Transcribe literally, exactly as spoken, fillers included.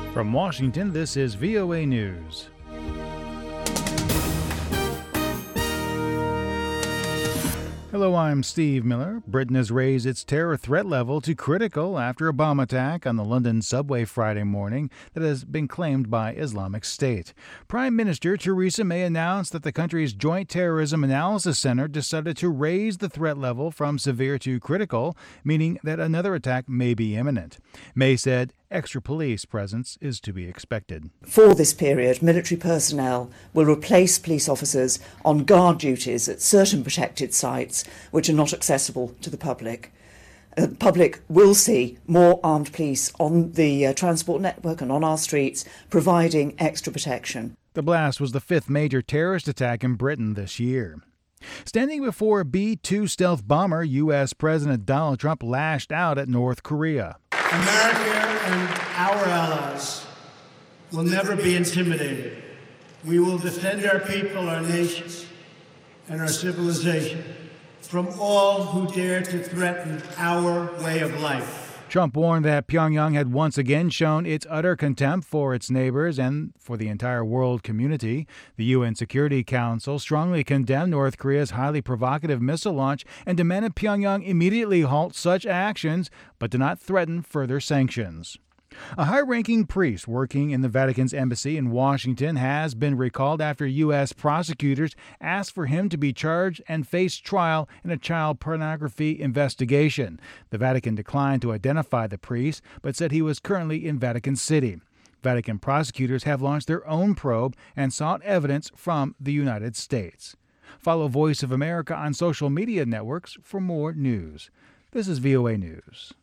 From Washington, this is V O A News. Hello, I'm Steve Miller. Britain has raised its terror threat level to critical after a bomb attack on the London subway Friday morning that has been claimed by Islamic State. Prime Minister Theresa May announced that the country's Joint Terrorism Analysis Center decided to raise the threat level from severe to critical, meaning that another attack may be imminent. May said extra police presence is to be expected. For this period, military personnel will replace police officers on guard duties at certain protected sites which are not accessible to the public. The uh, public will see more armed police on the uh, transport network and on our streets, providing extra protection. The blast was the fifth major terrorist attack in Britain this year. Standing before a B two stealth bomber, U S President Donald Trump lashed out at North Korea. America and our allies will never be intimidated. We will defend our people, our nations, and our civilization from all who dare to threaten our way of life. Trump warned that Pyongyang had once again shown its utter contempt for its neighbors and for the entire world community. The U N Security Council strongly condemned North Korea's highly provocative missile launch and demanded Pyongyang immediately halt such actions, but did not threaten further sanctions. A high-ranking priest working in the Vatican's embassy in Washington has been recalled after U S prosecutors asked for him to be charged and face trial in a child pornography investigation. The Vatican declined to identify the priest, but said he was currently in Vatican City. Vatican prosecutors have launched their own probe and sought evidence from the United States. Follow Voice of America on social media networks for more news. This is V O A News.